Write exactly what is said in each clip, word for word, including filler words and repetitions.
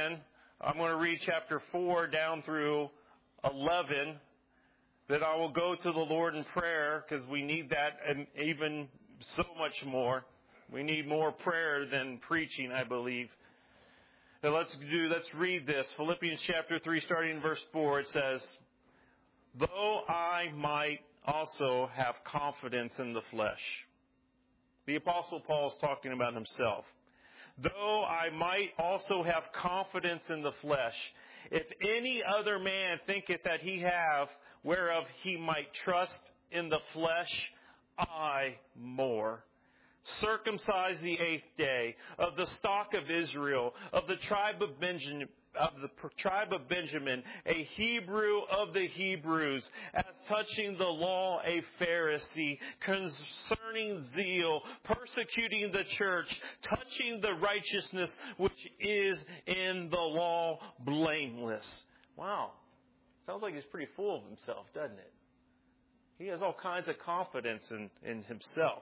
again. I'm going to read chapter four down through eleven. That I will go to the Lord in prayer, because we need that and even so much more. We need more prayer than preaching, I believe. Now let's do, let's read this. Philippians chapter three, starting in verse four, it says, though I might also have confidence in the flesh. The Apostle Paul is talking about himself. Though I might also have confidence in the flesh, if any other man thinketh that he have whereof he might trust in the flesh, I more. Circumcised the eighth day, of the stock of Israel, of the tribe of Benjamin, of the tribe of Benjamin, a Hebrew of the Hebrews, as touching the law a Pharisee, concerning zeal, persecuting the church, touching the righteousness which is in the law, blameless. Wow. Sounds like he's pretty full of himself, doesn't it? He has all kinds of confidence in, in himself.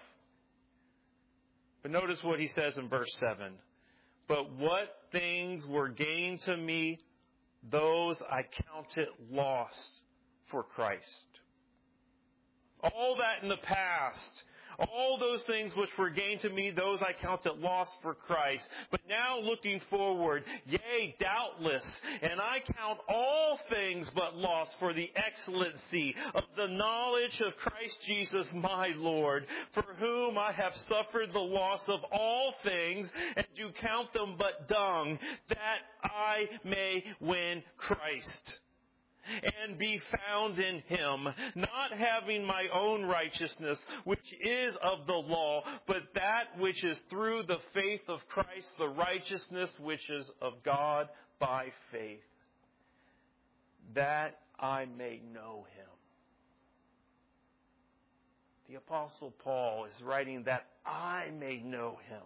But notice what he says in verse seven. But what things were gained to me, those I counted loss for Christ. All that in the past, all those things which were gained to me, those I counted loss for Christ. But now looking forward, yea, doubtless, and I count all things but loss for the excellency of the knowledge of Christ Jesus my Lord, for whom I have suffered the loss of all things, and do count them but dung, that I may win Christ. And be found in Him, not having my own righteousness, which is of the law, but that which is through the faith of Christ, the righteousness which is of God by faith, that I may know Him. The Apostle Paul is writing that I may know Him.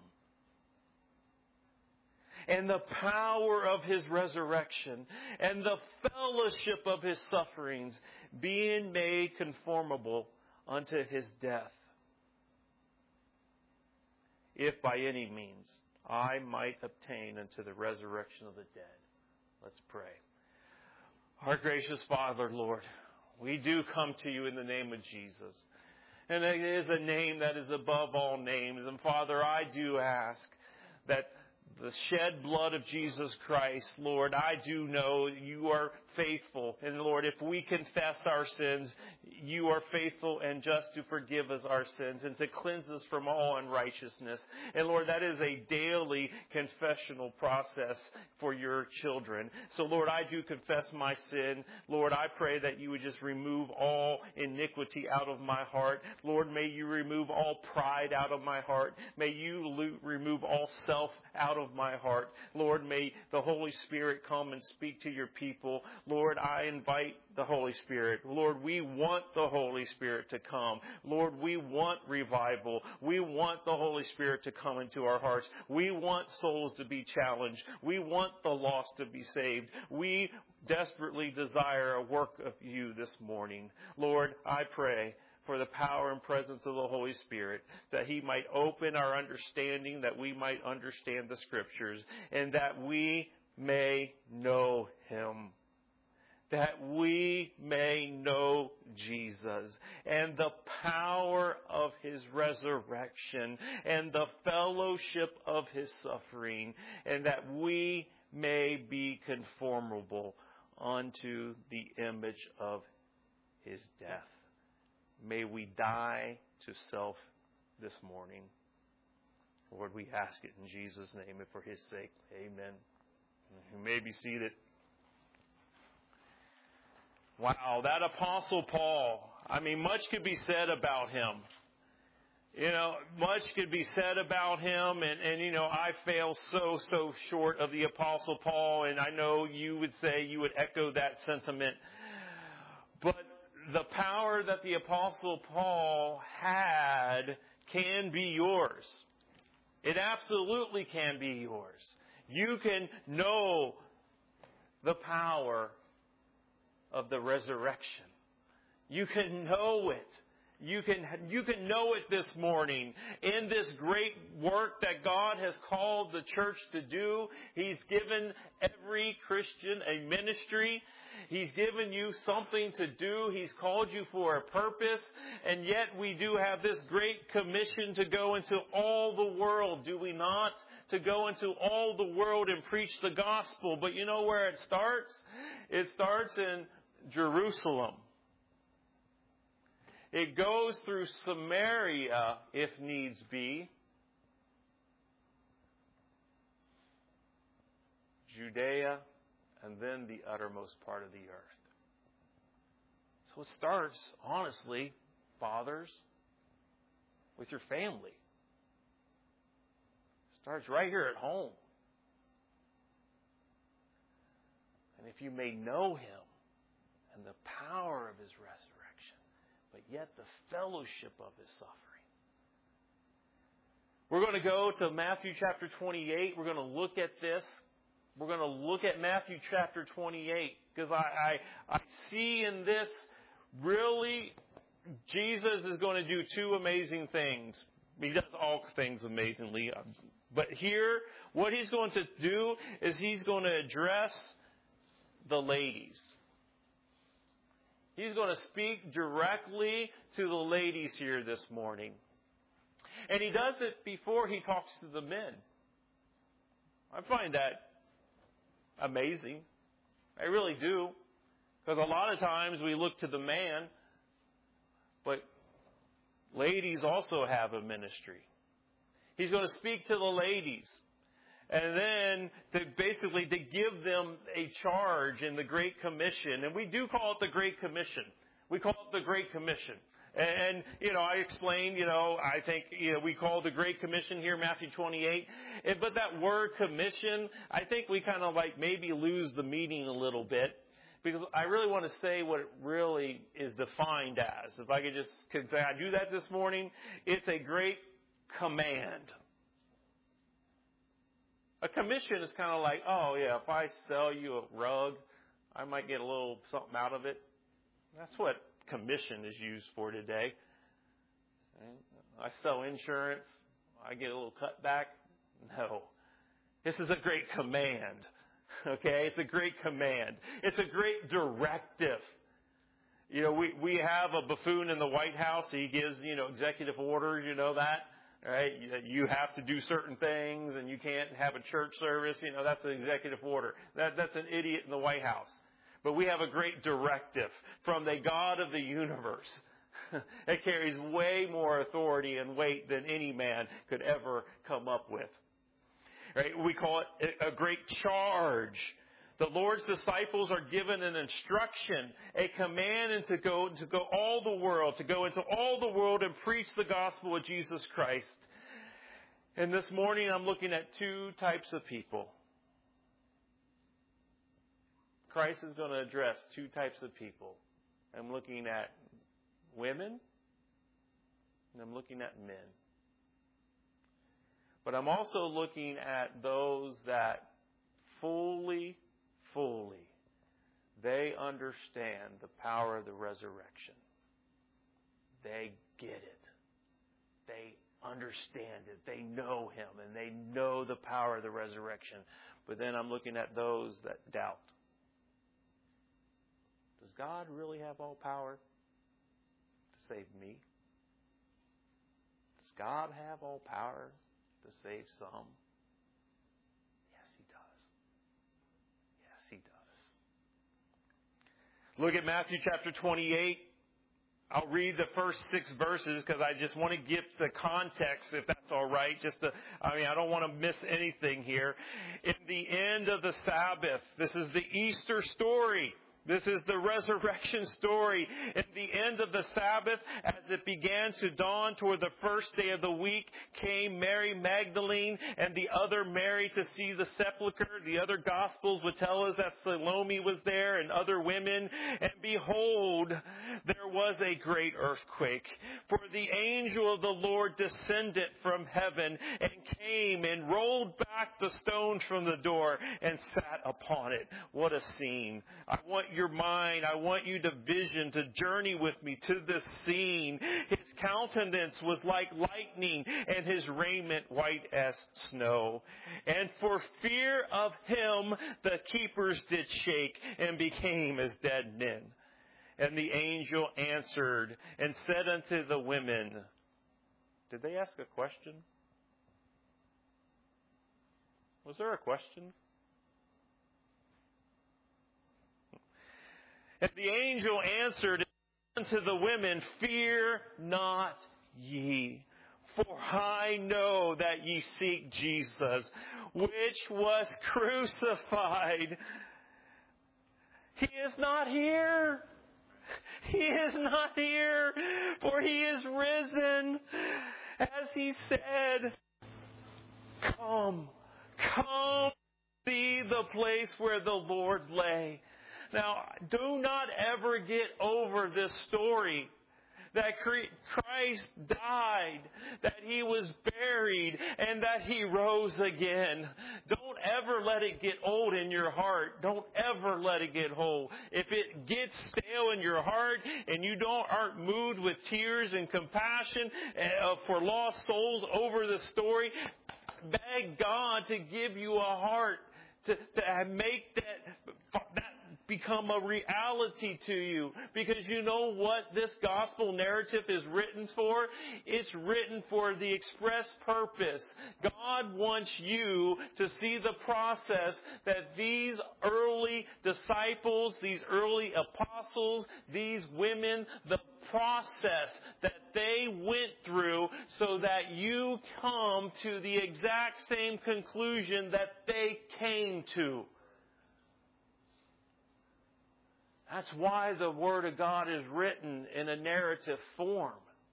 And the power of His resurrection, and the fellowship of His sufferings, being made conformable unto His death, if by any means I might obtain unto the resurrection of the dead. Let's pray. Our gracious Father, Lord, we do come to You in the name of Jesus. And it is a name that is above all names. And Father, I do ask that the shed blood of Jesus Christ, Lord, I do know You are faithful. And Lord, if we confess our sins, You are faithful and just to forgive us our sins and to cleanse us from all unrighteousness. And Lord, that is a daily confessional process for Your children. So Lord, I do confess my sin. Lord, I pray that You would just remove all iniquity out of my heart. Lord, may You remove all pride out of my heart. May You lo- remove all self out of my heart. Lord, may the Holy Spirit come and speak to Your people. Lord, I invite the Holy Spirit. Lord, we want the Holy Spirit to come. Lord, we want revival. We want the Holy Spirit to come into our hearts. We want souls to be challenged. We want the lost to be saved. We desperately desire a work of You this morning. Lord, I pray for the power and presence of the Holy Spirit, that He might open our understanding, that we might understand the Scriptures, and that we may know Him. That we may know Jesus and the power of His resurrection and the fellowship of His suffering, and that we may be conformable unto the image of His death. May we die to self this morning. Lord, we ask it in Jesus' name and for His sake. Amen. You may be seated. Wow, that Apostle Paul. I mean, much could be said about him. You know, much could be said about him, and, and you know, I fail so, so short of the Apostle Paul, and I know you would say, you would echo that sentiment. But the power that the Apostle Paul had can be yours. It absolutely can be yours. You can know the power of the resurrection. You can know it You can, you can know it this morning. In this great work that God has called the church to do, He's given every Christian a ministry. He's given you something to do. He's called you for a purpose. And yet we do have this great commission to go into all the world, do we not? To go into all the world and preach the gospel. But you know where it starts? It starts in Jerusalem. It goes through Samaria, if needs be. Judea, and then the uttermost part of the earth. So it starts, honestly, fathers, with your family. It starts right here at home. And if you may know Him and the power of His resurrection, but yet the fellowship of His sufferings. We're going to go to Matthew chapter twenty-eight. We're going to look at this. We're going to look at Matthew chapter twenty-eight because I, I, I see in this really Jesus is going to do two amazing things. He does all things amazingly. But here, what He's going to do is He's going to address the ladies. He's going to speak directly to the ladies here this morning. And He does it before He talks to the men. I find that amazing. I really do. Because a lot of times we look to the man, but ladies also have a ministry. He's going to speak to the ladies. And then to basically to give them a charge in the Great Commission. And we do call it the Great Commission. We call it the Great Commission. And, you know, I explained, you know, I think, you know, we call the Great Commission here, Matthew twenty-eight. But that word commission, I think we kind of like maybe lose the meaning a little bit. Because I really want to say what it really is defined as. If I could just, could I do that this morning? It's a great command. A commission is kind of like, oh yeah, if I sell you a rug, I might get a little something out of it. That's what commission is used for today. I sell insurance, I get a little cutback. No. This is a great command. Okay? It's a great command. It's a great directive. You know, we, we have a buffoon in the White House. He gives, you know, executive orders, you know that. Right? You have to do certain things and you can't have a church service. You know, that's an executive order. That, that's an idiot in the White House. But we have a great directive from the God of the universe. It carries way more authority and weight than any man could ever come up with. Right? We call it a great charge. The Lord's disciples are given an instruction, a command and to go to go all the world, to go into all the world and preach the gospel of Jesus Christ. And this morning I'm looking at two types of people. Christ is going to address two types of people. I'm looking at women and I'm looking at men. But I'm also looking at those that fully Fully, they understand the power of the resurrection. They get it. They understand it. They know Him and they know the power of the resurrection. But then I'm looking at those that doubt. Does God really have all power to save me? Does God have all power to save some? Look at Matthew chapter twenty-eight. I'll read the first six verses because I just want to give the context, if that's all right. Just to, I mean, I don't want to miss anything here. In the end of the Sabbath, this is the Easter story. This is the resurrection story. At the end of the Sabbath, as it began to dawn toward the first day of the week, came Mary Magdalene and the other Mary to see the sepulchre. The other Gospels would tell us that Salome was there and other women. And behold, there was a great earthquake. For the angel of the Lord descended from heaven and came and rolled back the stones from the door and sat upon it. What a scene. I want you your mind. I want you to vision, to journey with me to this scene. His countenance was like lightning, and his raiment white as snow. And for fear of him, the keepers did shake and became as dead men. And the angel answered and said unto the women, did they ask a question? Was there a question? And the angel answered unto the women, fear not ye, for I know that ye seek Jesus, which was crucified. He is not here. He is not here, for he is risen. As he said, come, come see the place where the Lord lay. Now, do not ever get over this story that Christ died, that he was buried, and that he rose again. Don't ever let it get old in your heart. Don't ever let it get old. If it gets stale in your heart and you don't aren't moved with tears and compassion uh, for lost souls over the story, beg God to give you a heart to, to make that, that become a reality to you. Because you know what this gospel narrative is written for? It's written for the express purpose. God wants you to see the process that these early disciples, these early apostles, these women, the process that they went through so that you come to the exact same conclusion that they came to. That's why the Word of God is written in a narrative form.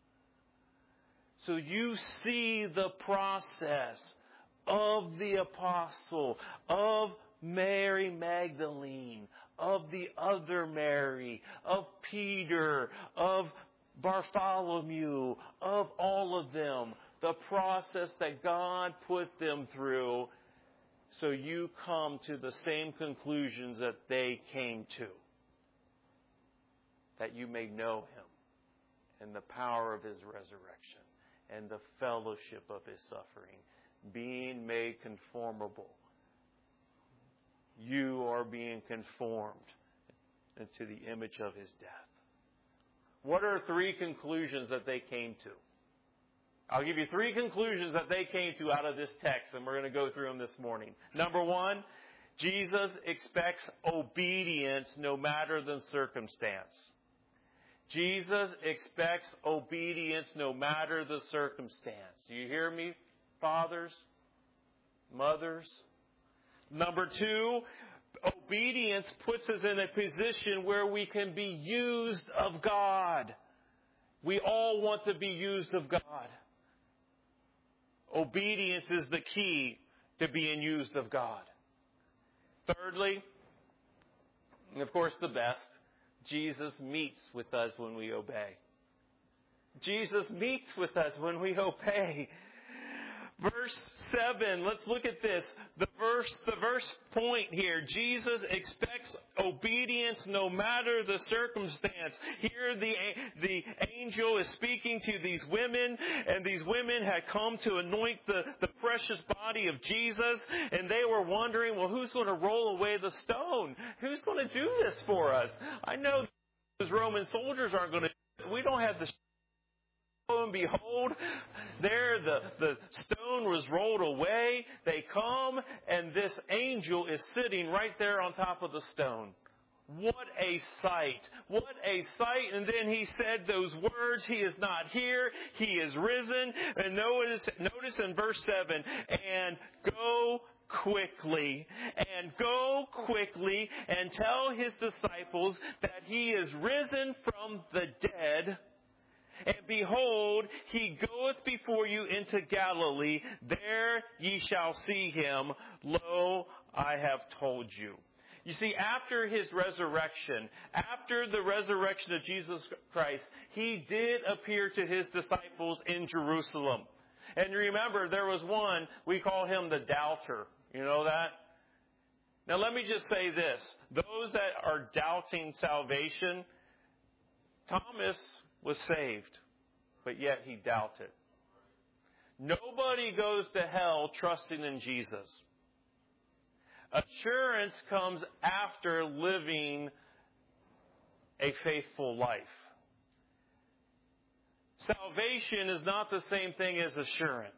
So you see the process of the apostle, of Mary Magdalene, of the other Mary, of Peter, of Bartholomew, of all of them. The process that God put them through so you come to the same conclusions that they came to. That you may know him and the power of his resurrection and the fellowship of his suffering, being made conformable. You are being conformed into the image of his death. What are three conclusions that they came to? I'll give you three conclusions that they came to out of this text, and we're going to go through them this morning. Number one, Jesus expects obedience no matter the circumstance. Jesus expects obedience no matter the circumstance. Do you hear me, fathers, mothers? Number two, obedience puts us in a position where we can be used of God. We all want to be used of God. Obedience is the key to being used of God. Thirdly, and of course the best, Jesus meets with us when we obey. Jesus meets with us when we obey. Verse seven, let's look at this. The verse, the verse point here. Jesus expects obedience no matter the circumstance. Here the, the angel is speaking to these women, and these women had come to anoint the, the precious body of Jesus, and they were wondering, well, who's going to roll away the stone? Who's going to do this for us? I know those Roman soldiers aren't going to do it. We don't have the and behold, there the, the stone was rolled away. They come, and this angel is sitting right there on top of the stone. What a sight. What a sight. And then he said those words, he is not here, he is risen. And notice, notice in verse seven, and go quickly, and go quickly, and tell his disciples that he is risen from the dead. And behold, he goeth before you into Galilee. There ye shall see him. Lo, I have told you. You see, after his resurrection, after the resurrection of Jesus Christ, he did appear to his disciples in Jerusalem. And remember, there was one, we call him the doubter. You know that? Now let me just say this. Those that are doubting salvation, Thomas was saved, but yet he doubted. Nobody goes to hell trusting in Jesus. Assurance comes after living a faithful life. Salvation is not the same thing as assurance.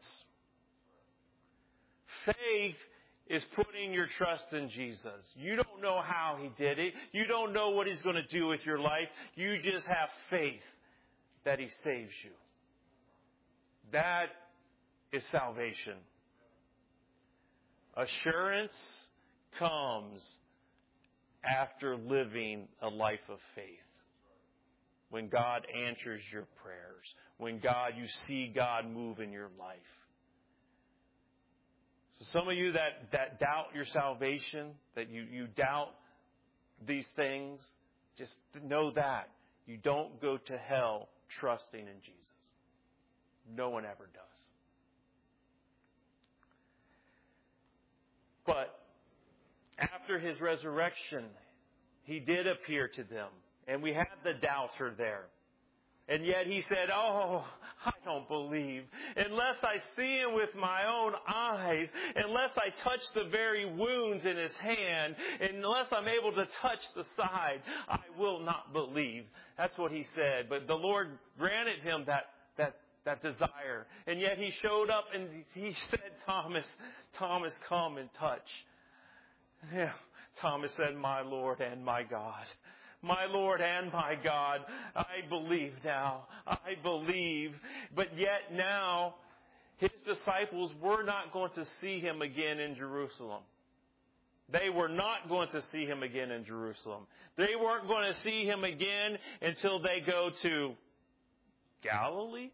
Faith is putting your trust in Jesus. You don't know how He did it. You don't know what He's going to do with your life. You just have faith that He saves you. That is salvation. Assurance comes after living a life of faith. When God answers your prayers. When God, you see God move in your life. So some of you that, that doubt your salvation, that you, you doubt these things, just know that. You don't go to hell trusting in Jesus. No one ever does. But after His resurrection, He did appear to them. And we had the doubter there. And yet He said, oh, I don't believe. Unless I see Him with my own eyes, unless I touch the very wounds in His hand, unless I'm able to touch the side, I will not believe. That's what He said. But the Lord granted him that, that, that desire. And yet He showed up and He said, Thomas, Thomas, come and touch. Yeah. Thomas said, my Lord and my God. My Lord and my God, I believe now. I believe. But yet now, His disciples were not going to see Him again in Jerusalem. They were not going to see Him again in Jerusalem. They weren't going to see Him again until they go to Galilee.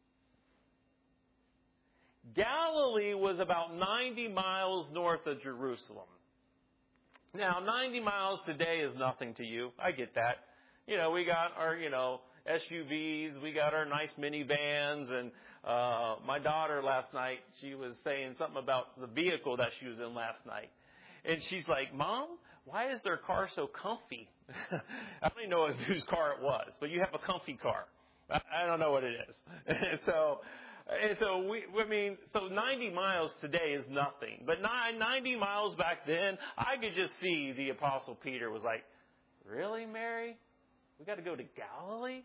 Galilee was about ninety miles north of Jerusalem. Now, ninety miles today is nothing to you. I get that. You know, we got our, you know, S U Vs. We got our nice minivans. And uh my daughter last night, she was saying something about the vehicle that she was in last night. And she's like, Mom, why is their car so comfy? I don't even know whose car it was, but you have a comfy car. I, I don't know what it is. And so... And so, we, I mean, so ninety miles today is nothing. But ninety miles back then, I could just see the Apostle Peter was like, really, Mary? We got to go to Galilee?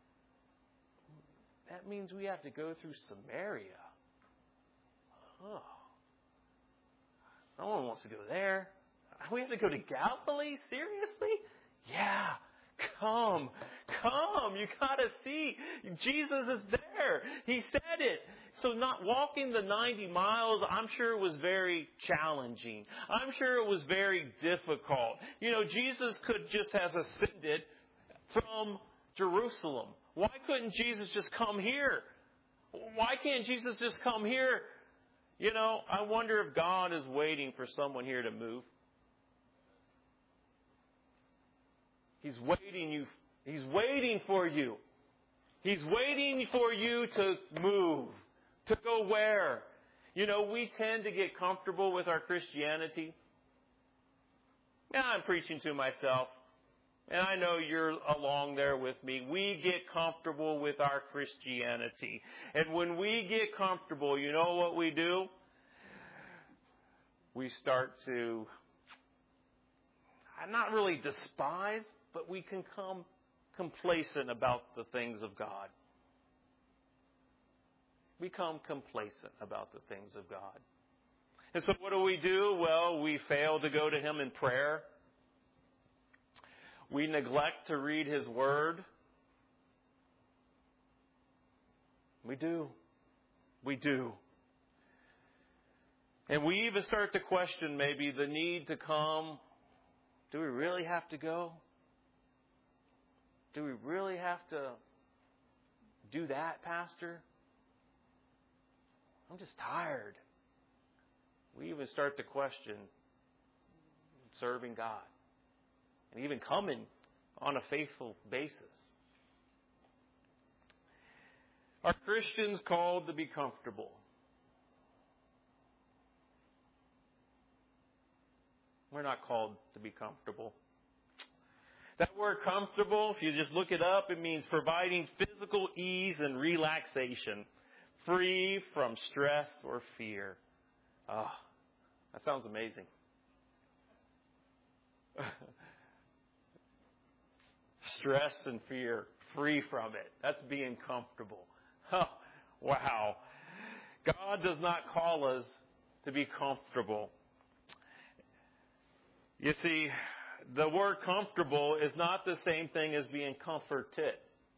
That means we have to go through Samaria. Oh. No one wants to go there. We have to go to Galilee? Seriously? Yeah. Come, come, you gotta see. Jesus is there. He said it. So not walking the ninety miles, I'm sure it was very challenging. I'm sure it was very difficult. You know, Jesus could just have ascended from Jerusalem. Why couldn't Jesus just come here? Why can't Jesus just come here? You know, I wonder if God is waiting for someone here to move. He's waiting you. He's waiting for you. He's waiting for you to move. To go where? You know, we tend to get comfortable with our Christianity. Now I'm preaching to myself. And I know you're along there with me. We get comfortable with our Christianity. And when we get comfortable, you know what we do? We start to, not really despise, but we can come complacent about the things of God. We become complacent about the things of God. And so what do we do? Well, we fail to go to Him in prayer. We neglect to read His Word. We do. We do. And we even start to question maybe the need to come. Do we really have to go? Do we really have to do that, Pastor? I'm just tired. We even start to question serving God and even coming on a faithful basis. Are Christians called to be comfortable? We're not called to be comfortable. That word comfortable, if you just look it up, it means providing physical ease and relaxation, free from stress or fear. Ah, oh, that sounds amazing. Stress and fear, free from it. That's being comfortable. Oh, wow. God does not call us to be comfortable. You see, the word comfortable is not the same thing as being comforted.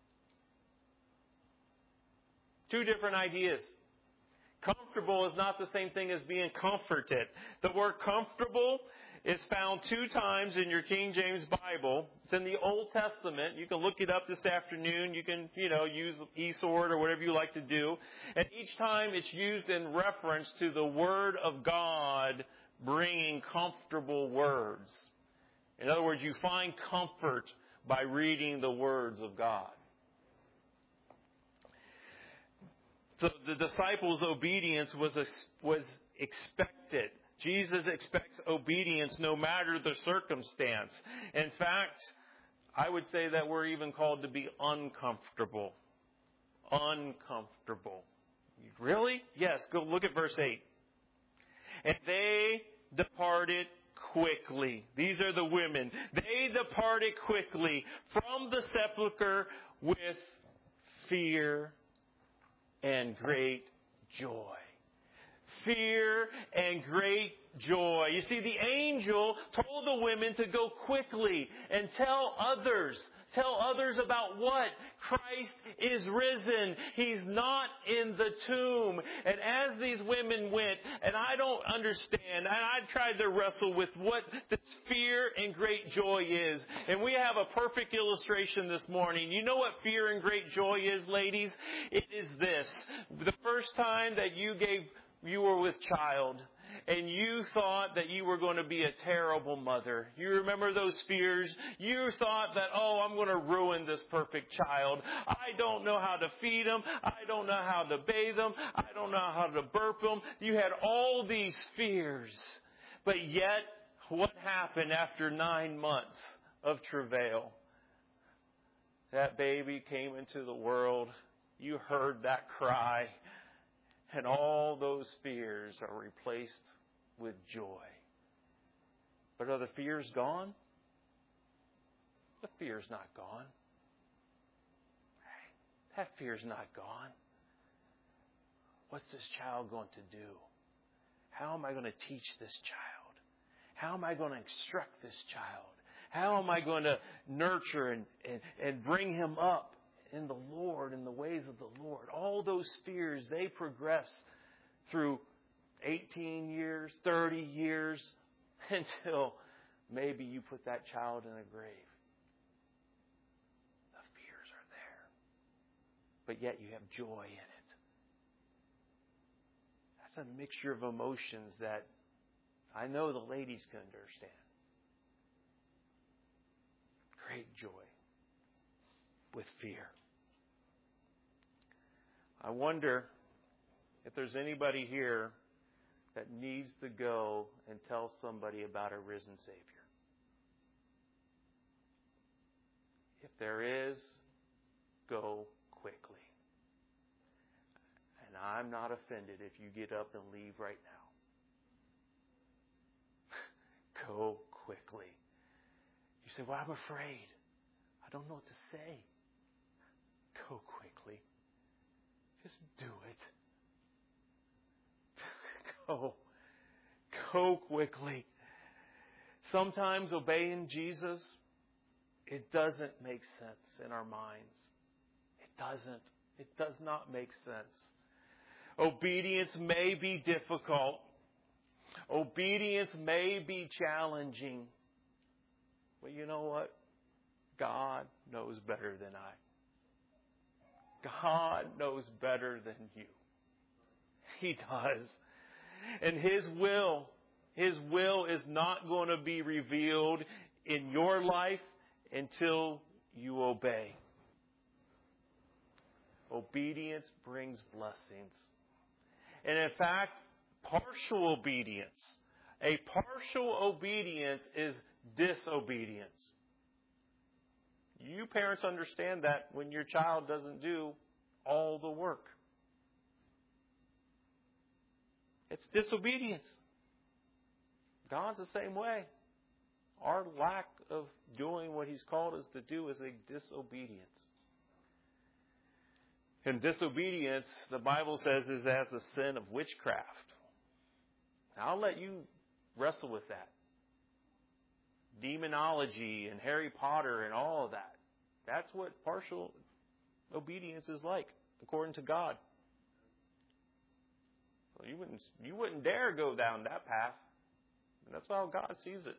Two different ideas. Comfortable is not the same thing as being comforted. The word comfortable is found two times in your King James Bible. It's in the Old Testament. You can look it up this afternoon. You can, you know, use eSword or whatever you like to do. And each time it's used in reference to the Word of God bringing comfortable words. In other words, you find comfort by reading the words of God. So the disciples' obedience was was expected. Jesus expects obedience no matter the circumstance. In fact, I would say that we're even called to be uncomfortable. Uncomfortable. Really? Yes, go look at verse eight. And they departed quickly. These are the women. They departed quickly from the sepulchre with fear and great joy. Fear and great joy. You see, the angel told the women to go quickly and tell others. Tell others about what? Christ is risen. He's not in the tomb. And as these women went, and I don't understand, and I tried to wrestle with what this fear and great joy is. And we have a perfect illustration this morning. You know what fear and great joy is, ladies? It is this. The first time that you gave you were with child, and you thought that you were going to be a terrible mother. You remember those fears? You thought that, oh, I'm going to ruin this perfect child. I don't know how to feed him. I don't know how to bathe him. I don't know how to burp him. You had all these fears. But yet, what happened after nine months of travail? That baby came into the world. You heard that cry. And all those fears are replaced with joy. But are the fears gone? The fear's not gone. That fear's not gone. What's this child going to do? How am I going to teach this child? How am I going to instruct this child? How am I going to nurture and, and, and bring him up in the Lord, in the ways of the Lord? All those fears, they progress through eighteen years, thirty years, until maybe you put that child in a grave. The fears are there. But yet you have joy in it. That's a mixture of emotions that I know the ladies can understand. Great joy with fear. I wonder if there's anybody here that needs to go and tell somebody about a risen Savior. If there is, go quickly. And I'm not offended if you get up and leave right now. Go quickly. You say, well, I'm afraid. I don't know what to say. Go quickly. Just do it. Go. Go quickly. Sometimes obeying Jesus, it doesn't make sense in our minds. It doesn't. It does not make sense. Obedience may be difficult. Obedience may be challenging. But you know what? God knows better than I. God knows better than you. He does. And His will, His will is not going to be revealed in your life until you obey. Obedience brings blessings. And in fact, partial obedience A partial obedience is disobedience. You parents understand that when your child doesn't do all the work. It's disobedience. God's the same way. Our lack of doing what He's called us to do is a disobedience. And disobedience, the Bible says, is as the sin of witchcraft. Now, I'll let you wrestle with that. Demonology and Harry Potter and all of that. That's what partial obedience is like, according to God. Well, you wouldn't, you wouldn't dare go down that path. That's how God sees it.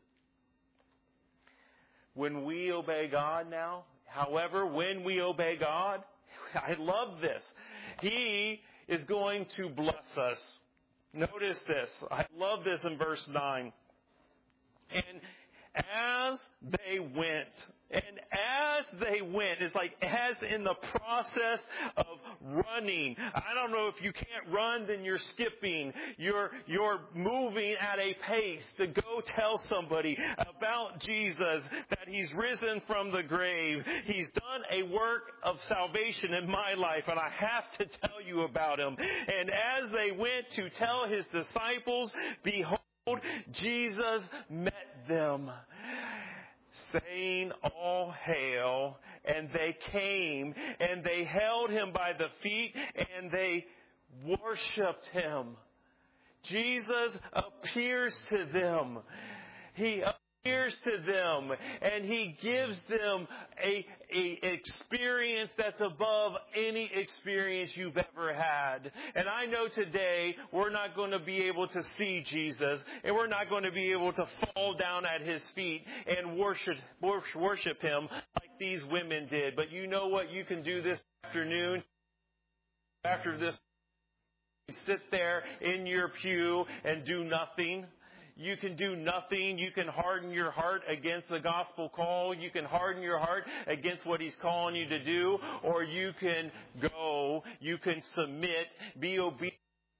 When we obey God now, however, when we obey God, I love this. He is going to bless us. Notice this. I love this in verse nine. And as they went, and as they went, it's like as in the process of running. I don't know if you can't run, then you're skipping. You're, you're moving at a pace to go tell somebody about Jesus, that He's risen from the grave. He's done a work of salvation in my life, and I have to tell you about Him. And as they went to tell His disciples, behold, Jesus met them, saying, all hail. And they came, and they held Him by the feet, and they worshiped Him. Jesus appears to them. He appears to them, and He gives them a, a experience that's above any experience you've ever had. And I know today we're not going to be able to see Jesus, and we're not going to be able to fall down at His feet and worship worship Him like these women did. But you know what you can do this afternoon? After this, sit there in your pew and do nothing. You can do nothing. You can harden your heart against the gospel call. You can harden your heart against what He's calling you to do. Or you can go. You can submit. Be obedient.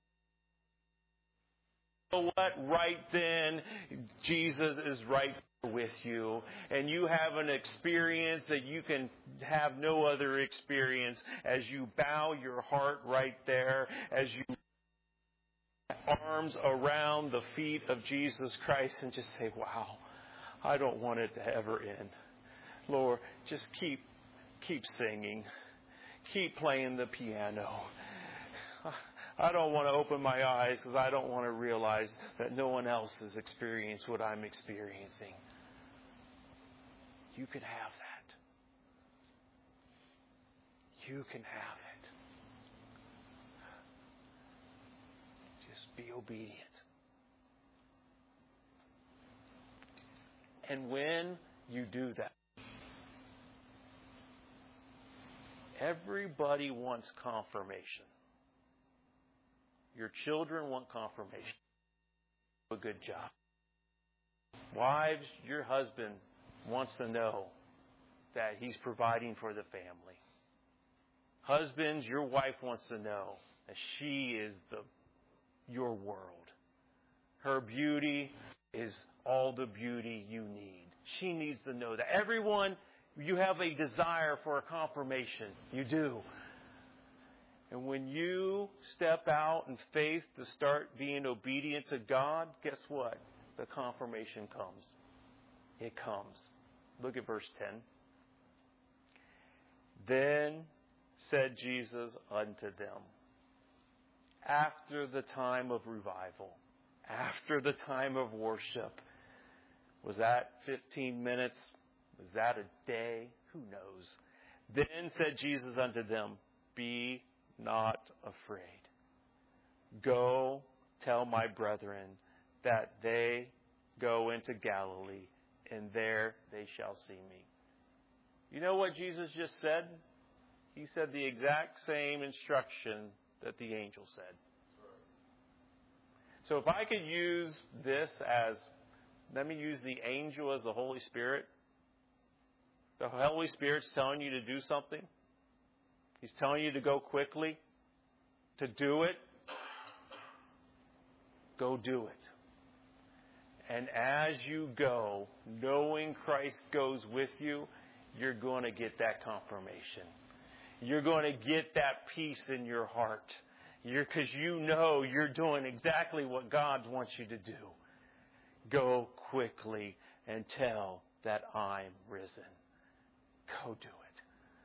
You know what? Right then, Jesus is right with you. And you have an experience that you can have no other experience as you bow your heart right there, as you arms around the feet of Jesus Christ and just say, wow, I don't want it to ever end. Lord, just keep, keep singing. Keep playing the piano. I don't want to open my eyes because I don't want to realize that no one else has experienced what I'm experiencing. You can have that. You can have it. Just be obedient. And when you do that, everybody wants confirmation. Your children want confirmation. Do a good job. Wives, your husband wants to know that he's providing for the family. Husbands, your wife wants to know that she is the your world. Her beauty is all the beauty you need. She needs to know that. Everyone, you have a desire for a confirmation. You do. And when you step out in faith to start being obedient to God, guess what? The confirmation comes. It comes. Look at verse ten. Then said Jesus unto them, after the time of revival, after the time of worship, was that fifteen minutes? Was that a day? Who knows? Then said Jesus unto them, be not afraid. Go tell my brethren that they go into Galilee, and there they shall see me. You know what Jesus just said? He said the exact same instruction that the angel said. So if I could use this as, let me use the angel as the Holy Spirit. The Holy Spirit's telling you to do something. He's telling you to go quickly, to do it. Go do it. And as you go, knowing Christ goes with you, you're going to get that confirmation. You're going to get that peace in your heart. You're, because you know you're doing exactly what God wants you to do. Go quickly and tell that I'm risen. Go do it.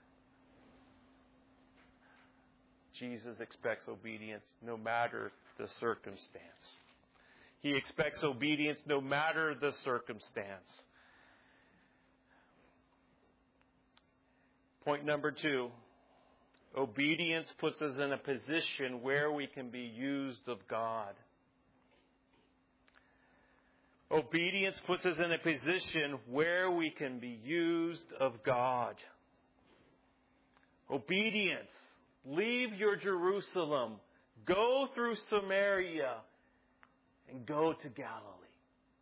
Jesus expects obedience no matter the circumstance. He expects obedience no matter the circumstance. Point number two. Obedience puts us in a position where we can be used of God. Obedience puts us in a position where we can be used of God. Obedience. Leave your Jerusalem. Go through Samaria. And go to Galilee.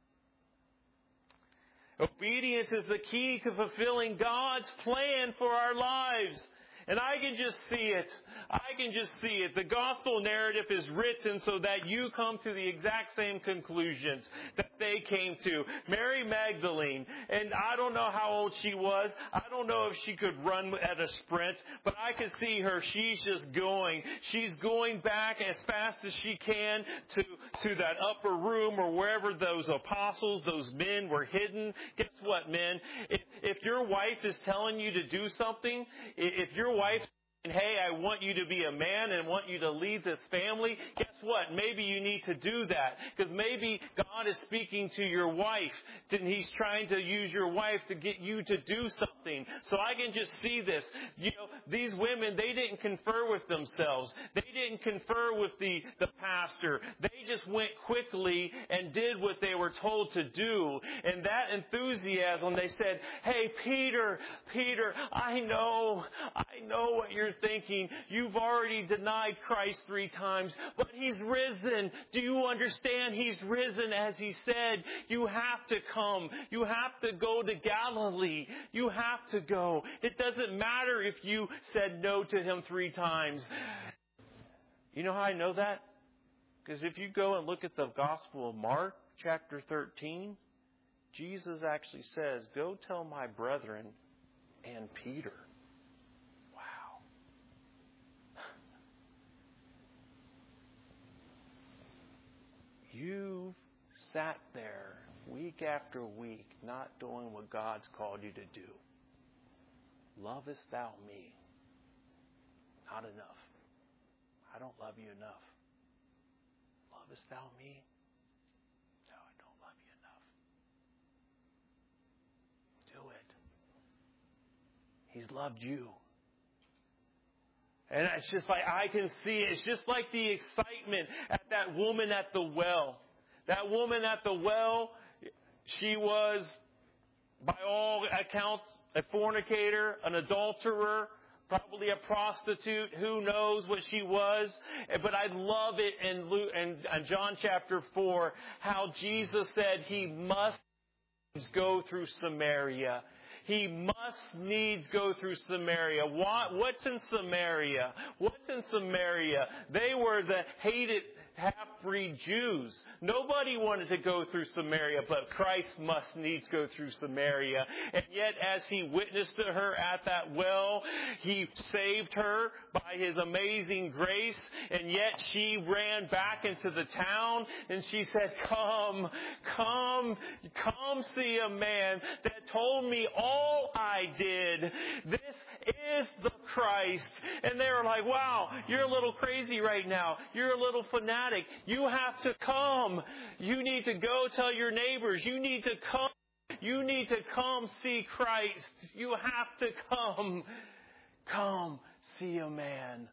Obedience is the key to fulfilling God's plan for our lives. And I can just see it. I can just see it. The gospel narrative is written so that you come to the exact same conclusions that they came to. Mary Magdalene, and I don't know how old she was. I don't know if she could run at a sprint, but I can see her. She's just going. She's going back as fast as she can to, to that upper room or wherever those apostles, those men were hidden. Guess what, men? If, if your wife is telling you to do something, if your wife saying, hey, I want you to be a man and want you to lead this family, guess what? Maybe you need to do that. Because maybe God is speaking to your wife. Then He's trying to use your wife to get you to do something. So I can just see this. You know, these women, they didn't confer with themselves. They didn't confer with the, the pastor. They just went quickly and did what they were told to do. And that enthusiasm, they said, hey, Peter, Peter, I know, I know what you're thinking. You've already denied Christ three times, but He's risen. Do you understand? He's risen as He said. You have to come. You have to go to Galilee. You have to go. It doesn't matter if you said no to Him three times. You know how I know that? Because if you go and look at the Gospel of Mark, chapter thirteen, Jesus actually says, go tell my brethren and Peter. Wow. You've sat there week after week not doing what God's called you to do. Lovest thou me? Not enough. I don't love you enough. Lovest thou me? No, I don't love you enough. Do it. He's loved you. And it's just like, I can see it. It's just like the excitement at that woman at the well. That woman at the well, she was, by all accounts, a fornicator, an adulterer, probably a prostitute. Who knows what she was? But I love it in, Luke, in, in John chapter four, how Jesus said He must go through Samaria. He must needs go through Samaria. What, what's in Samaria? What's in Samaria? They were the hated half-breed Jews. Nobody wanted to go through Samaria, but Christ must needs go through Samaria. And yet, as He witnessed to her at that well, He saved her by His amazing grace. And yet, she ran back into the town and she said, come, come, come see a man that told me all I did. This is the Christ. And they were like, wow, you're a little crazy right now. You're a little fanatic. You have to come. You need to go tell your neighbors. You need to come. You need to come see Christ. You have to come. Come see a man.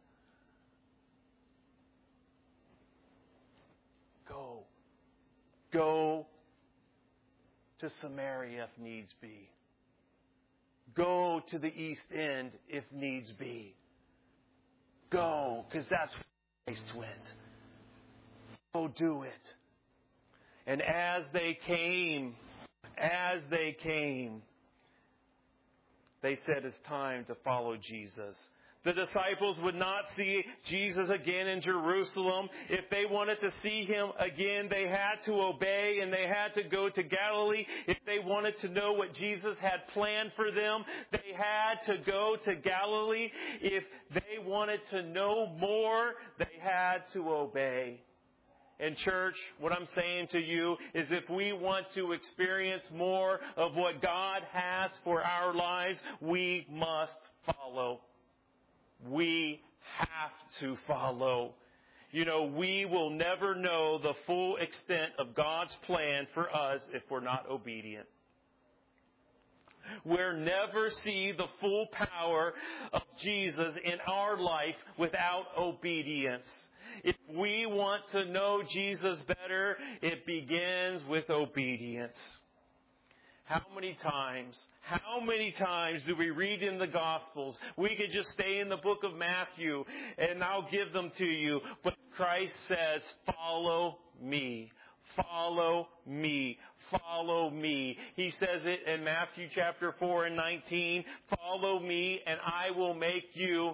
Go. Go to Samaria if needs be. Go to the East End if needs be. Go, because that's where Christ went. Go do it. And as they came, as they came, they said it's time to follow Jesus. The disciples would not see Jesus again in Jerusalem. If they wanted to see Him again, they had to obey and they had to go to Galilee. If they wanted to know what Jesus had planned for them, they had to go to Galilee. If they wanted to know more, they had to obey. And church, what I'm saying to you is if we want to experience more of what God has for our lives, we must follow. We have to follow. You know, we will never know the full extent of God's plan for us if we're not obedient. We'll never see the full power of Jesus in our life without obedience. If we want to know Jesus better, it begins with obedience. How many times, how many times do we read in the Gospels? We could just stay in the book of Matthew and I'll give them to you. But Christ says, follow me, follow me, follow me. He says it in Matthew chapter four and nineteen, follow me and I will make you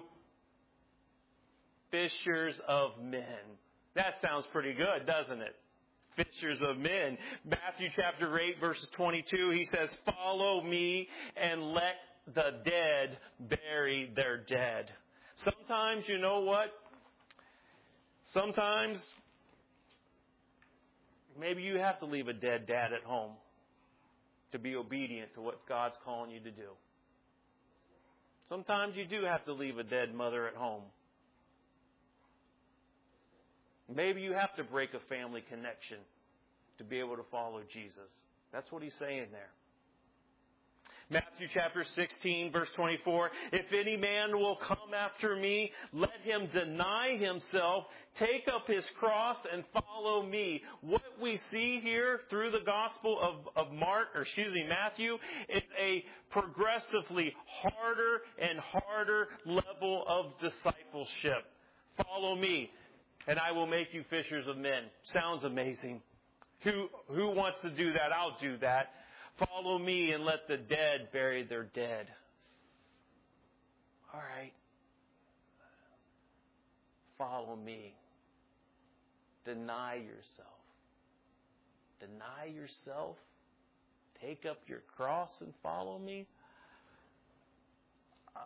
fishers of men. That sounds pretty good, doesn't it? Fishers of men. Matthew chapter eight verse twenty-two, he says, follow me and let the dead bury their dead. Sometimes, you know what? Sometimes, maybe you have to leave a dead dad at home to be obedient to what God's calling you to do. Sometimes you do have to leave a dead mother at home. Maybe you have to break a family connection to be able to follow Jesus. That's what he's saying there. Matthew chapter sixteen, verse twenty-four, if any man will come after me, let him deny himself, take up his cross, and follow me. What we see here through the Gospel of, of Mark, or excuse me, Matthew, is a progressively harder and harder level of discipleship. Follow me, and I will make you fishers of men. Sounds amazing. Who, who wants to do that? I'll do that. Follow me and let the dead bury their dead. All right. Follow me. Deny yourself. Deny yourself. Take up your cross and follow me. Oh,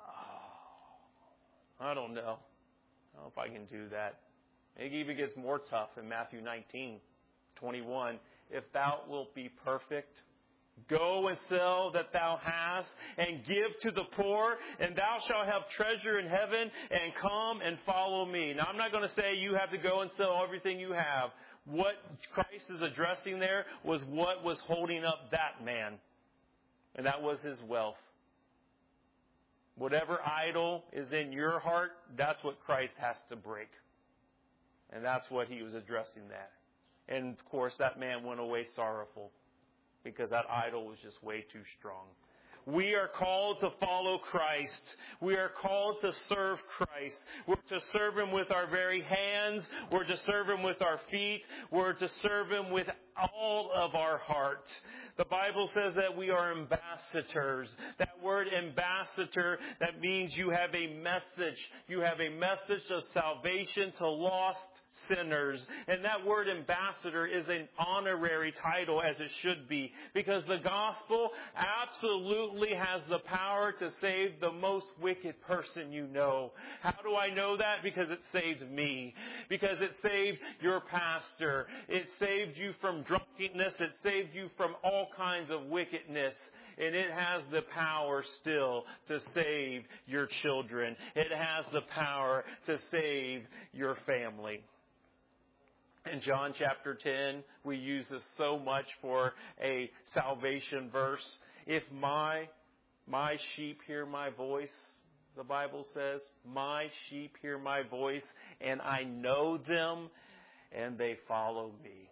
I don't know. I don't know if I can do that. It even gets more tough in Matthew nineteen, twenty-one. If thou wilt be perfect, go and sell that thou hast, and give to the poor, and thou shalt have treasure in heaven, and come and follow me. Now, I'm not going to say you have to go and sell everything you have. What Christ is addressing there was what was holding up that man, and that was his wealth. Whatever idol is in your heart, that's what Christ has to break. And that's what he was addressing there. And, of course, that man went away sorrowful because that idol was just way too strong. We are called to follow Christ. We are called to serve Christ. We're to serve Him with our very hands. We're to serve Him with our feet. We're to serve Him with all of our heart. The Bible says that we are ambassadors. That word ambassador, that means you have a message. You have a message of salvation to lost sinners. And that word ambassador is an honorary title, as it should be, because the gospel absolutely has the power to save the most wicked person you know. How do I know that? Because it saved me. Because it saved your pastor. It saved you from drunkenness. It saved you from all kinds of wickedness. And it has the power still to save your children. It has the power to save your family. In John chapter ten, we use this so much for a salvation verse. If my, my sheep hear my voice, the Bible says, my sheep hear my voice, and I know them, and they follow me.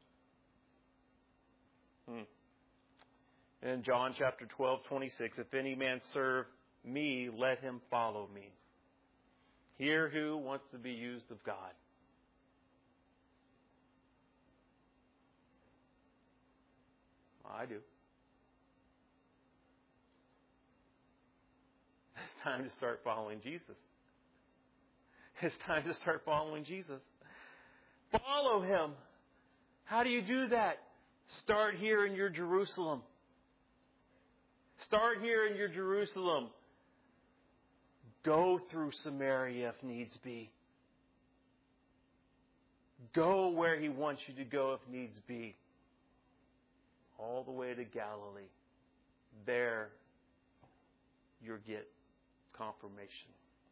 Hmm. In John chapter twelve, twenty-six, if any man serve me, let him follow me. Here who wants to be used of God? I do. It's time to start following Jesus. It's time to start following Jesus. Follow Him. How do you do that? Start here in your Jerusalem. Start here in your Jerusalem. Go through Samaria if needs be. Go where He wants you to go if needs be. All the way to Galilee. There, you'll get confirmation.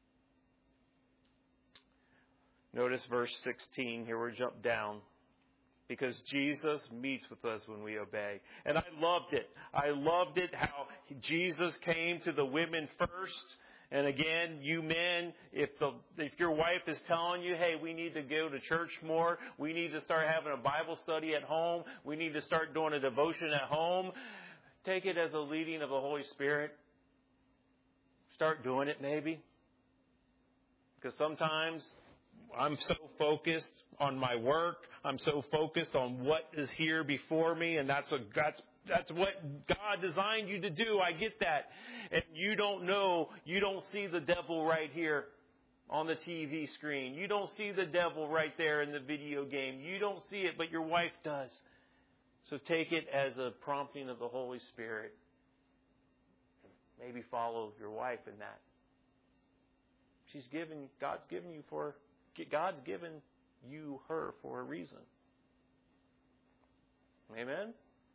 Notice verse sixteen. Here we jump down. Because Jesus meets with us when we obey. And I loved it. I loved it how Jesus came to the women first. And again, you men, if the if your wife is telling you, hey, we need to go to church more, we need to start having a Bible study at home, we need to start doing a devotion at home, take it as a leading of the Holy Spirit. Start doing it maybe. Because sometimes I'm so focused on my work, I'm so focused on what is here before me, and that's what that's That's what God designed you to do. I get that. And you don't know, you don't see the devil right here on the T V screen. You don't see the devil right there in the video game. You don't see it, but your wife does. So take it as a prompting of the Holy Spirit. Maybe follow your wife in that. She's given, God's given you for, God's given you her for a reason. Amen?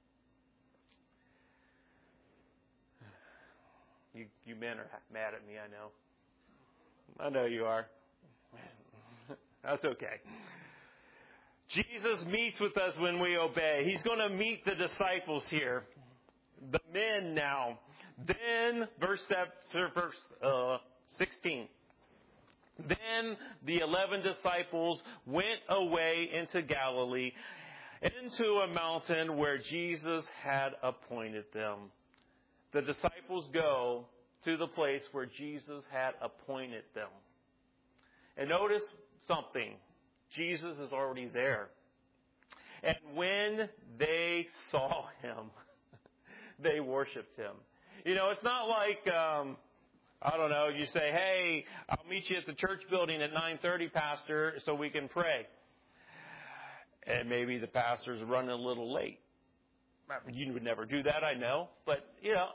You, you men are mad at me, I know. I know you are. That's okay. Jesus meets with us when we obey. He's going to meet the disciples here. The men now. Then, verse, verse uh, sixteen. Then the eleven disciples went away into Galilee, into a mountain where Jesus had appointed them. The disciples go to the place where Jesus had appointed them. And notice something. Jesus is already there. And when they saw Him, they worshiped Him. You know, it's not like, um, I don't know, you say, hey, I'll meet you at the church building at nine thirty, Pastor, so we can pray. And maybe the pastor's running a little late. You would never do that, I know. But, you know,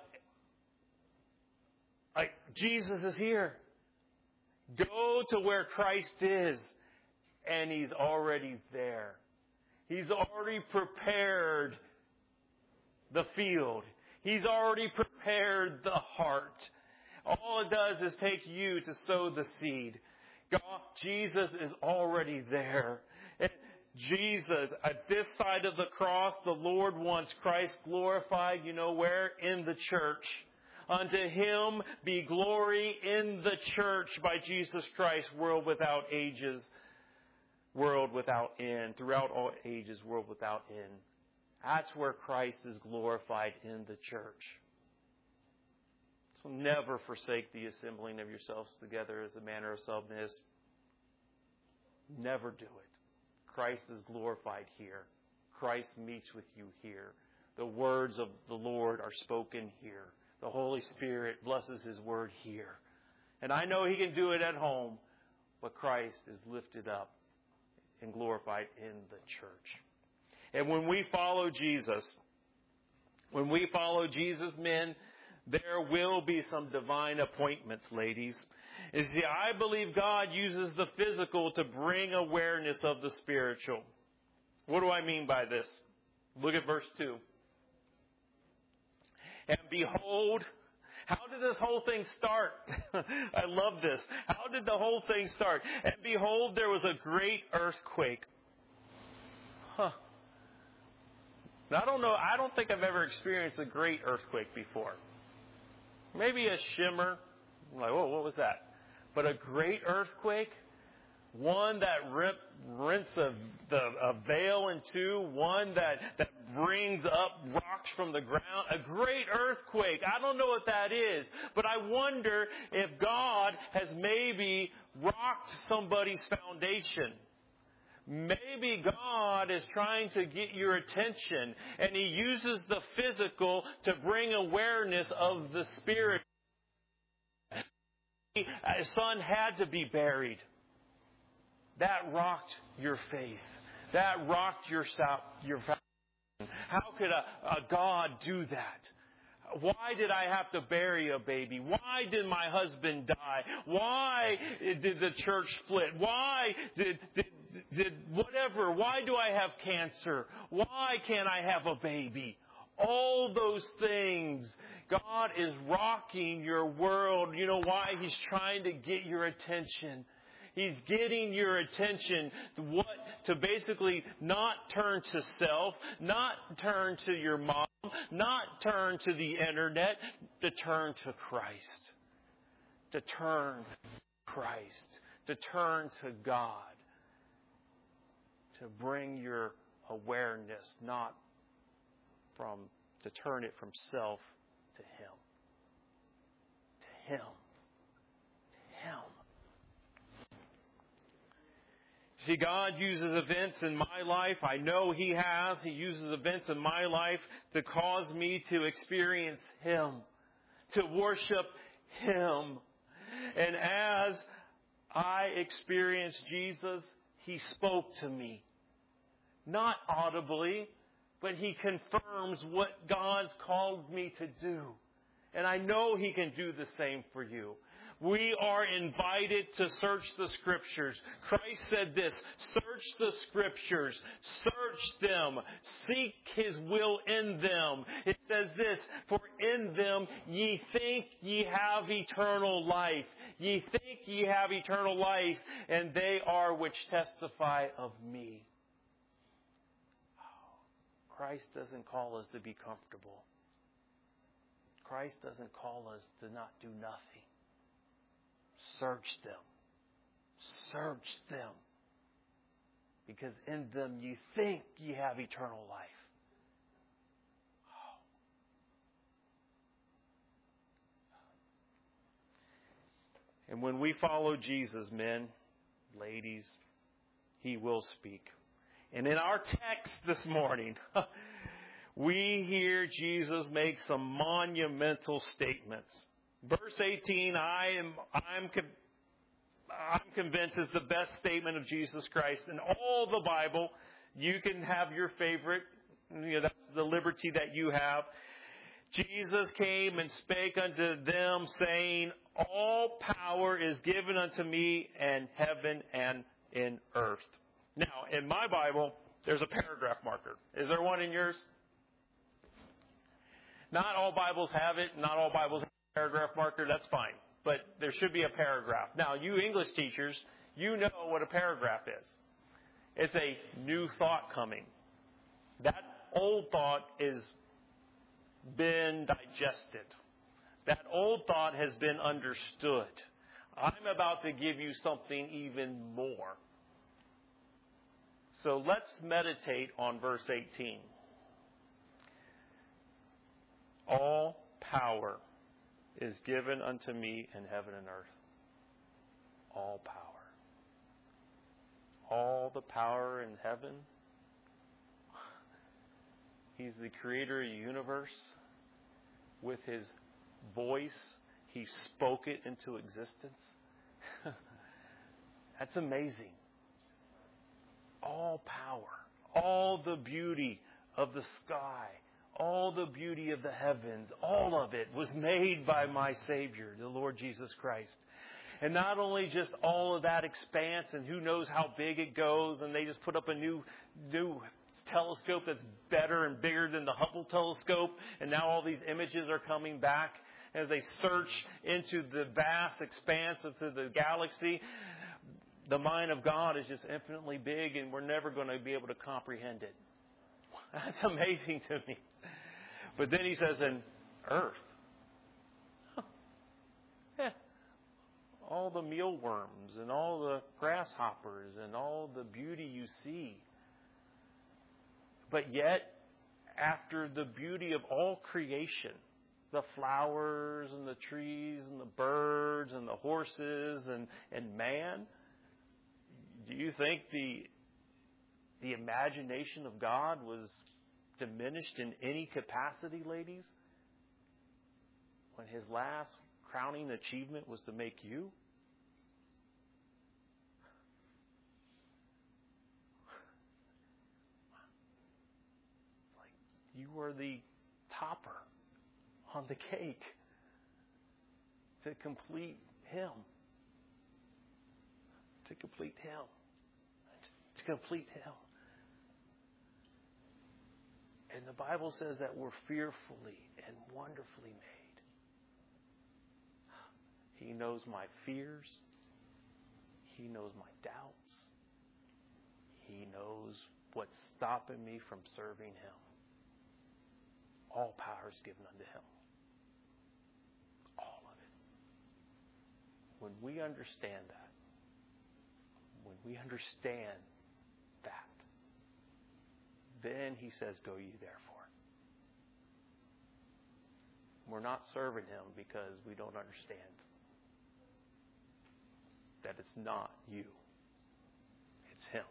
like, Jesus is here. Go to where Christ is, and He's already there. He's already prepared the field. He's already prepared the heart. All it does is take you to sow the seed. God, Jesus is already there. And Jesus, at this side of the cross, the Lord wants Christ glorified, you know where? In the church. Unto Him be glory in the church by Jesus Christ, world without ages, world without end, throughout all ages, world without end. That's where Christ is glorified, in the church. So never forsake the assembling of yourselves together as a manner of some is. Never do it. Christ is glorified here. Christ meets with you here. The words of the Lord are spoken here. The Holy Spirit blesses His word here. And I know He can do it at home, but Christ is lifted up and glorified in the church. And when we follow Jesus, when we follow Jesus, men, there will be some divine appointments, ladies. You see, I believe God uses the physical to bring awareness of the spiritual. What do I mean by this? Look at verse two. And behold, how did this whole thing start? I love this. How did the whole thing start? And behold, there was a great earthquake. Huh. Now, I don't know. I don't think I've ever experienced a great earthquake before. Maybe a shimmer. I'm like, whoa, what was that? But a great earthquake? One that rip, rents a, the, a veil in two. One that, that brings up rocks from the ground. A great earthquake. I don't know what that is. But I wonder if God has maybe rocked somebody's foundation. Maybe God is trying to get your attention, and He uses the physical to bring awareness of the spirit. His son had to be buried. That rocked your faith. That rocked your your foundation. How could a, a God do that? Why did I have to bury a baby? Why did my husband die? Why did the church split? Why did, did, did whatever? Why do I have cancer? Why can't I have a baby? All those things. God is rocking your world. You know why? He's trying to get your attention. He's getting your attention to what, to basically not turn to self, not turn to your mom, not turn to the internet, to turn to Christ. To turn to Christ. To turn to God. To bring your awareness, not from, to turn it from self to Him. To Him. To Him. See, God uses events in my life. I know He has. He uses events in my life to cause me to experience Him, to worship Him. And as I experienced Jesus, He spoke to me. Not audibly, but He confirms what God's called me to do. And I know He can do the same for you. We are invited to search the Scriptures. Christ said this, search the Scriptures, search them, seek His will in them. It says this, for in them ye think ye have eternal life. Ye think ye have eternal life, and they are which testify of me. Oh, Christ doesn't call us to be comfortable. Christ doesn't call us to not do nothing. Search them. Search them. Because in them you think you have eternal life. Oh. And when we follow Jesus, men, ladies, He will speak. And in our text this morning, we hear Jesus make some monumental statements. Verse eighteen, I am, I'm, I'm convinced is the best statement of Jesus Christ in all the Bible. You can have your favorite. You know, that's the liberty that you have. Jesus came and spake unto them, saying, all power is given unto me in heaven and in earth. Now, in my Bible, there's a paragraph marker. Is there one in yours? Not all Bibles have it. Not all Bibles have paragraph marker, that's fine. But there should be a paragraph. Now, you English teachers, you know what a paragraph is. It's a new thought coming. That old thought is been digested. That old thought has been understood. I'm about to give you something even more. So let's meditate on verse eighteen. All power is given unto me in heaven and earth. All power. All the power in heaven. He's the creator of the universe. With His voice, He spoke it into existence. That's amazing. All power. All the beauty of the sky. All the beauty of the heavens, all of it was made by my Savior, the Lord Jesus Christ. And not only just all of that expanse, and who knows how big it goes, and they just put up a new new telescope that's better and bigger than the Hubble telescope, and now all these images are coming back as they search into the vast expanse of the galaxy. The mind of God is just infinitely big, and we're never going to be able to comprehend it. That's amazing to me. But then He says, in earth. Huh. Yeah. All the mealworms and all the grasshoppers and all the beauty you see. But yet, after the beauty of all creation, the flowers and the trees and the birds and the horses and, and man, do you think the The imagination of God was diminished in any capacity, ladies? When His last crowning achievement was to make you? you are the topper on the cake to complete Him. To complete Him. To complete Him. And the Bible says that we're fearfully and wonderfully made. He knows my fears. He knows my doubts. He knows what's stopping me from serving Him. All power is given unto Him. All of it. When we understand that, when we understand that, then He says, go ye therefore. We're not serving Him because we don't understand that it's not you. It's Him.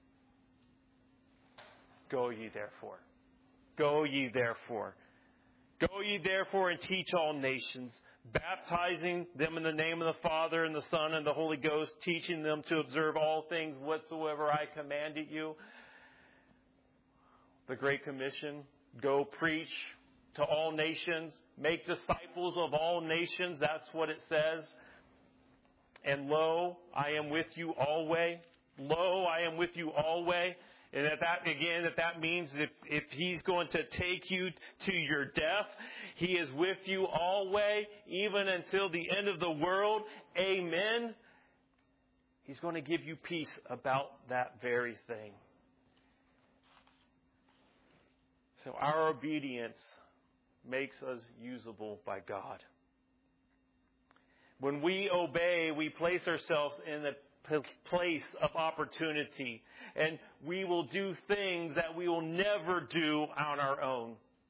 Go ye therefore. Go ye therefore. Go ye therefore and teach all nations, baptizing them in the name of the Father and the Son and the Holy Ghost, teaching them to observe all things whatsoever I commanded you. The Great Commission, go preach to all nations, make disciples of all nations. That's what it says. And lo, I am with you always. Lo, I am with you always. And that, that again, that that means if, if He's going to take you to your death, He is with you always, even until the end of the world. Amen. He's going to give you peace about that very thing. So our obedience makes us usable by God. When we obey, we place ourselves in the place of opportunity, and we will do things that we will never do on our own.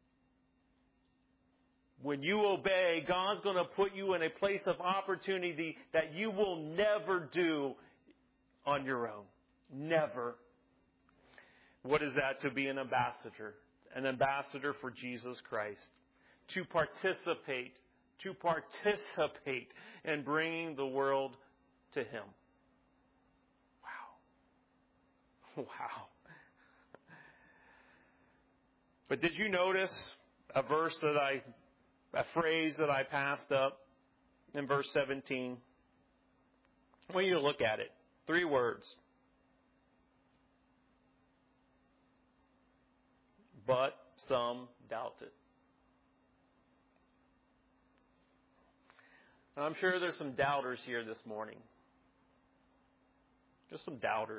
When you obey, God's going to put you in a place of opportunity that you will never do on your own. Never. What is that? To be an ambassador. An ambassador for Jesus Christ. To participate. To participate in bringing the world to Him. Wow. But did you notice a verse that I, a phrase that I passed up in verse seventeen? I want you to look at it. Three words. But some doubted. And I'm sure there's some doubters here this morning. Just some doubters.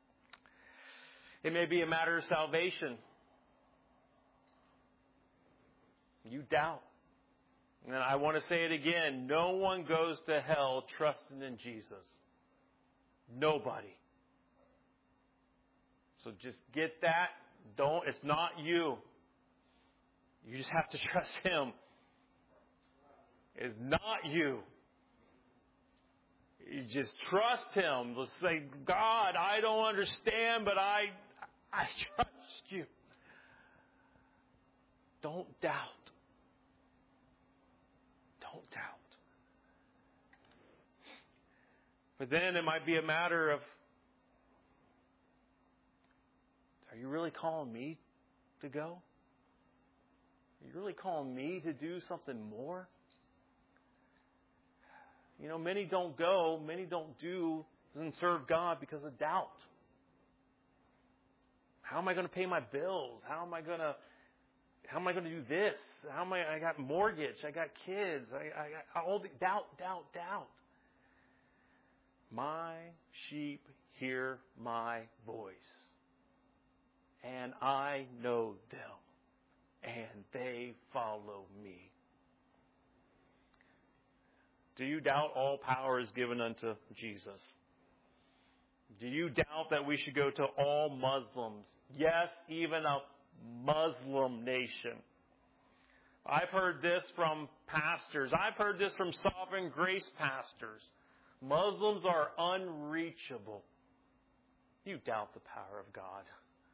It may be a matter of salvation. You doubt. And I want to say it again. No one goes to hell trusting in Jesus. Nobody. So just get that. Don't, it's not you. You just have to trust Him. It's not you. You just trust Him. Let's say, God, I don't understand, but I, I trust you. Don't doubt. Don't doubt. But then it might be a matter of, are you really calling me to go? Are you really calling me to do something more? You know, many don't go, many don't do and serve God because of doubt. How am I going to pay my bills? How am I going to How am I going to do this? How am I? I got mortgage. I got kids. I, I got all the doubt, doubt, doubt. My sheep hear my voice, and I know them, and they follow me. Do you doubt all power is given unto Jesus? Do you doubt that we should go to all Muslims? Yes, even a Muslim nation. I've heard this from pastors. I've heard this from Sovereign Grace pastors. Muslims are unreachable. You doubt the power of God.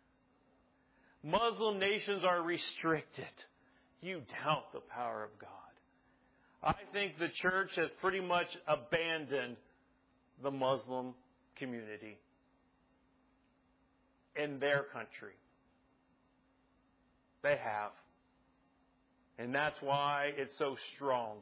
Muslim nations are restricted. You doubt the power of God. I think the church has pretty much abandoned the Muslim community in their country. They have. And that's why it's so strong.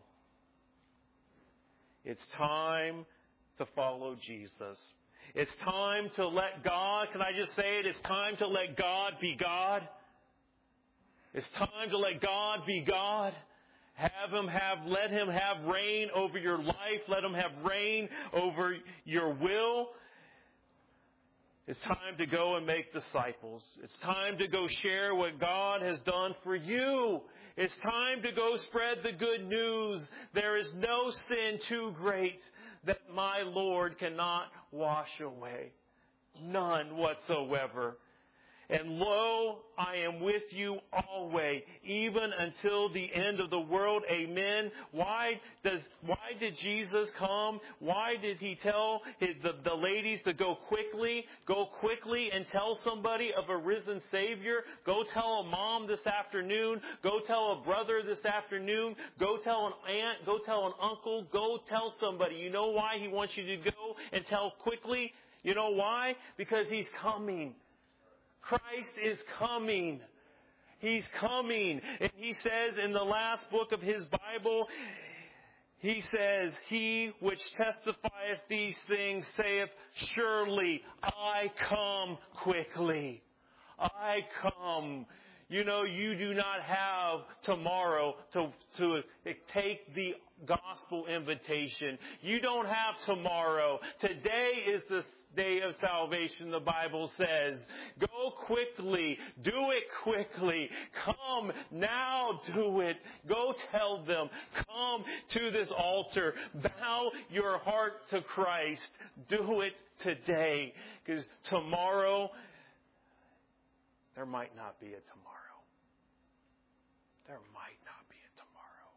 It's time to follow Jesus. It's time to let God, can I just say it? It's time to let God be God. It's time to let God be God. Have Him have, let Him have reign over your life. Let Him have reign over your will. It's time to go and make disciples. It's time to go share what God has done for you. It's time to go spread the good news. There is no sin too great that my Lord cannot wash away. None whatsoever. And lo, I am with you always, even until the end of the world. Amen. Why does, why did Jesus come? Why did He tell his, the, the ladies to go quickly? Go quickly and tell somebody of a risen Savior. Go tell a mom this afternoon. Go tell a brother this afternoon. Go tell an aunt. Go tell an uncle. Go tell somebody. You know why He wants you to go and tell quickly? You know why? Because He's coming. Christ is coming. He's coming. And He says in the last book of His Bible, He says, He which testifieth these things saith, surely I come quickly. I come. You know, you do not have tomorrow to, to take the gospel invitation. You don't have tomorrow. Today is the day of salvation, the Bible says. Go quickly. Do it quickly. Come now, do it. Go tell them. Come to this altar. Bow your heart to Christ. Do it today. Because tomorrow, there might not be a tomorrow. There might not be a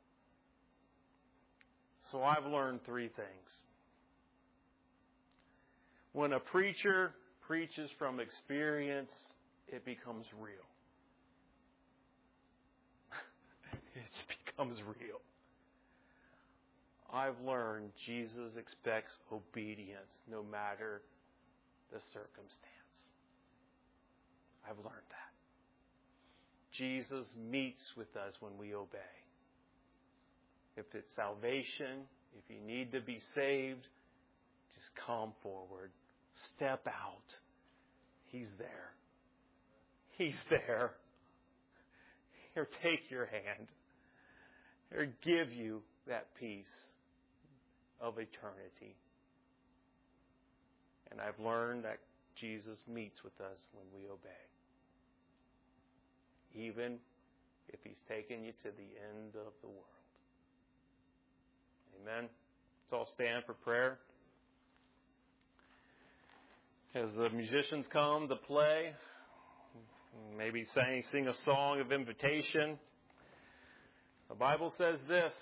tomorrow. So I've learned three things. When a preacher preaches from experience, it becomes real. It becomes real. I've learned Jesus expects obedience no matter the circumstance. I've learned that. Jesus meets with us when we obey. If it's salvation, if you need to be saved, just come forward. Step out. He's there. He's there. He'll take your hand. He'll give you that peace of eternity. And I've learned that Jesus meets with us when we obey. Even if He's taken you to the end of the world. Amen. Let's all stand for prayer. As the musicians come to play, maybe sing, sing a song of invitation. The Bible says this,